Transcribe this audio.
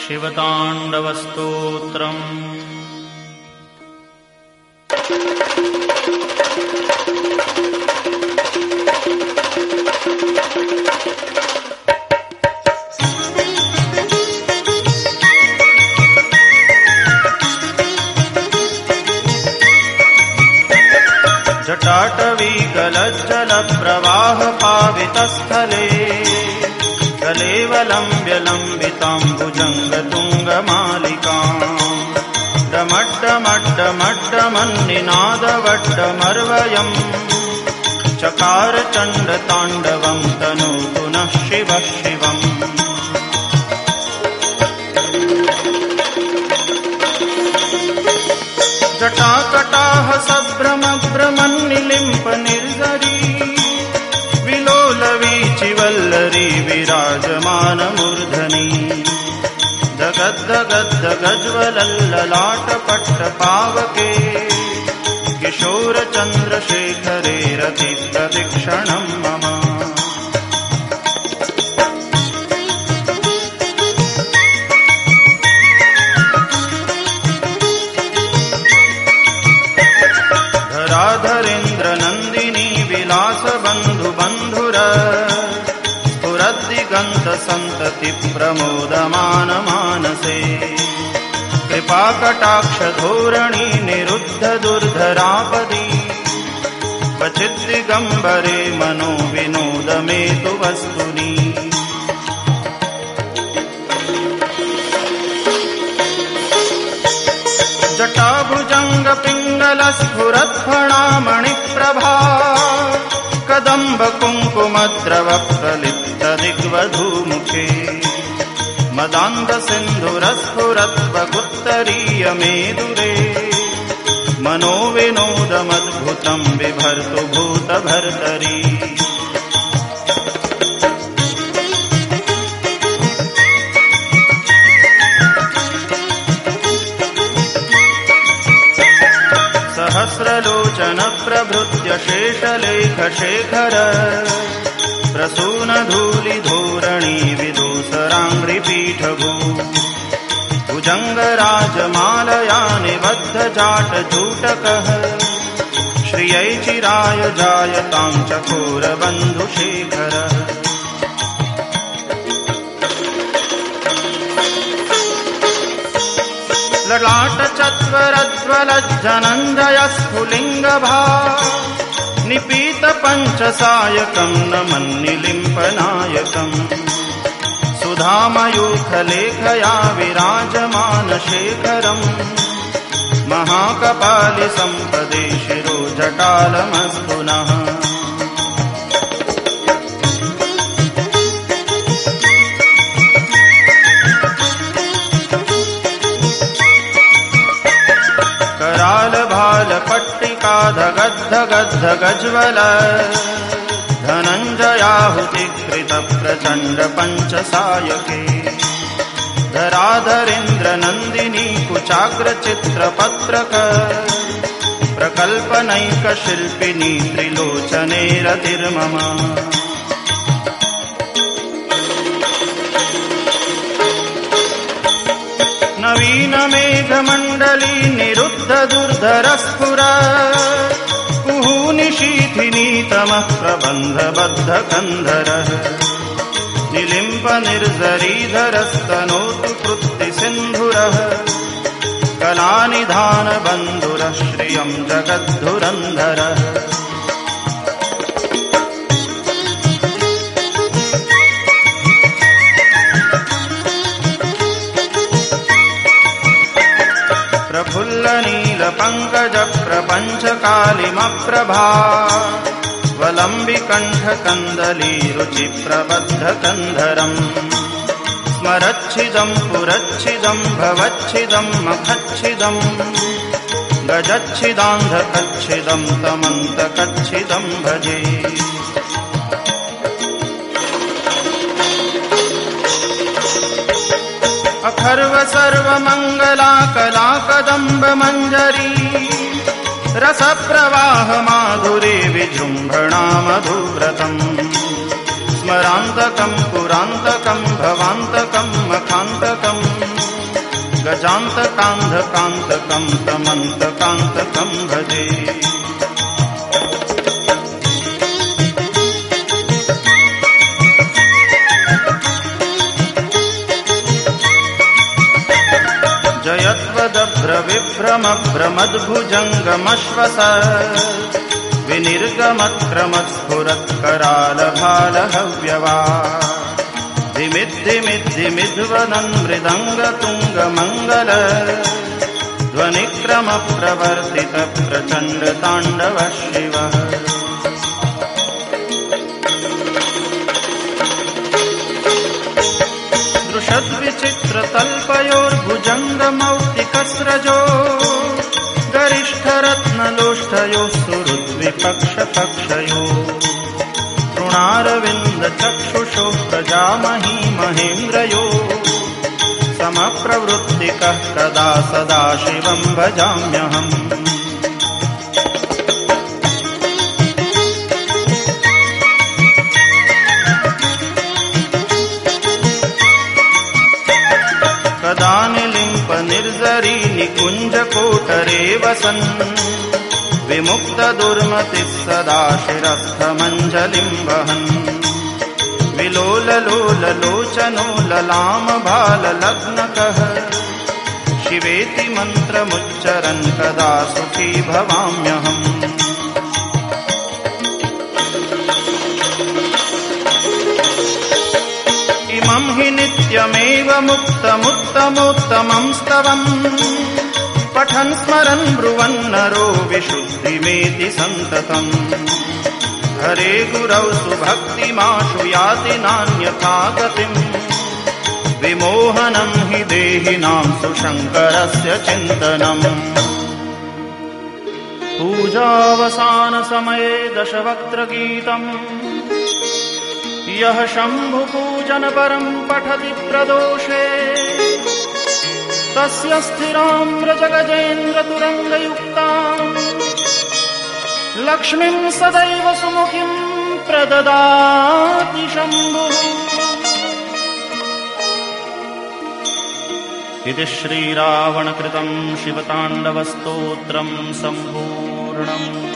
शिवताण्डवस्तोत्रम्। जटाटवीकलज्जलप्रवाहपावितस्थले कलेवलम्ब्यलम्बिताम्बुजङ्गतुङ्गमालिकाम् डमड्डमड्डमड्डमन्निनादवड्डमर्वयम् चकार चण्डताण्डवम् तनोतु नः शिवः शिवम्। जटाकटाह सभ्रमभ्रमन्निलिम्प निर्झरी विलोलवीचिवल्लरी विराजमानमूर्धनि दगद्दगद्दगज्वलल्ललाटपट्टपावके किशोरचन्द्रशेखरे रतिप्रदक्षिणम् मम। धराधरेन्द्रनन्दिनी विलासबन्धुबन्धुर स्फुरद्दिगन्तसन्तति प्रमोदमानमानसे कृपाकटाक्षधोरणी निरुद्धदुर्धरापदी क्वचिद्दिगम्बरे मनो विनोदमेतु वस्तुनि। जटाभुजङ्गपिङ्गलस्फुरत्फणामणिप्रभा कदम्बकुङ्कुमद्रवप्रलिप्तदिग्वधूमुखे मदान्धसिन्धुरस्फुरत्वगुत्तरीयमेदुरे मनोविनोदमद्भुतं बिभर्तु भूतभर्तरी। सहस्रलोचन प्रभृत्य शेषलेखशेखर प्रसूनधूलिधोरणी विदूसराङ्घ्रिपीठभू भुजङ्गराजमालया निबद्धजाटजूटकः श्रियै चिराय जायतां चकोरबन्धुशेखरः। ललाटचत्वरज्वलज्जनञ्जयस्फुलिङ्गभा निपीतपञ्चसायकं नमन्निलिम्पनायकम् सुधामयूखलेखया विराजमानशेखरम् महाकपालिसम्पदे शिरोजटालमस्तु नः। करालभालपट्टिकाधगद्धगद्धगज्वल धनञ्जयाहुतिकृतप्रचण्डपञ्चसायके धराधरेन्द्रनन्दिनी कुचाग्रचित्रपत्रक प्रकल्पनैकशिल्पिनी त्रिलोचने रतिर्मम। नवीनमेघमण्डली निरुद्धदुर्धरस्फुर कुहूनिशीथिनीतमः प्रबन्धबद्धकन्धरः निलिम्पनिर्झरीधरस्तनोतु कृत्तिसिन्धुरः कलानिधानबन्धुरः श्रियं जगद्धुरन्धरः। प्रफुल्लनीलपङ्कजप्रपञ्चकालिमप्रभा वलम्बिकण्ठकन्दलीरुचिप्रबद्धकन्धरम् स्मरच्छिदं पुरच्छिदं भवच्छिदं मखच्छिदं गजच्छिदान्धकच्छिदं तमन्तकच्छिदं भजे। अखर्व सर्वमङ्गला कलाकदम्ब मञ्जरी रसप्रवाह माधुरे विजृम्भणा मधुव्रतम् स्मरान्तकं पुरान्तकं भवान्तकं मखान्तकम् प्रमोदकान्तकं तमन्तकान्तकं भजे। जयत्वदभ्रविभ्रमभ्रमद्भुजङ्गमश्वस विनिर्गमत्क्रमत्स्फुरत्करालभालहव्यवा धिमिद्धिमिद्धिमिध्वनन् मृदङ्गतुङ्गमङ्गल ध्वनिक्रमप्रवर्तितप्रचण्डताण्डव शिवः। दृशद्विचित्रतल्पयोर्भुजङ्गमौक्तिकस्रजो गरिष्ठरत्नलोष्ठयोः सुहृद्विपक्षपक्षयो तृणारविन्दचक्षुषो प्रजामही महेन्द्रयो समप्रवृत्तिकः कदा सदा शिवं भजाम्यहम्। कदा निलिम्प निर्जरी निकुञ्जकोटरे वसन् विमुक्तदुर्मतिः सदा शिरस्थमञ्जलिं वहन् विलोललोललोचनो ललामबाललग्नकः शिवेति मन्त्रमुच्चरन् कदा सुखी भवाम्यहम्। इमं हि नित्यमेव मुक्तमुत्तमोत्तमं स्तवम् पठन् स्मरन् ब्रुवन् नरो विशुद्धिमेति सन्ततम्। हरे गुरौ सुभक्तिमाशु याति नान्यथा गतिम् विमोहनं हि देहिनां सुशङ्करस्य चिन्तनम्। पूजावसानसमये दशवक्त्रगीतम् यः शम्भुपूजनपरं पठति प्रदोषे तस्य स्थिराम्रजगजेन्द्रतुरङ्गयुक्ताम् लक्ष्मीं सदैव सुमुखीं प्रददाति शम्भुः। इति श्रीरावणकृतं शिवताण्डवस्तोत्रं सम्पूर्णम्।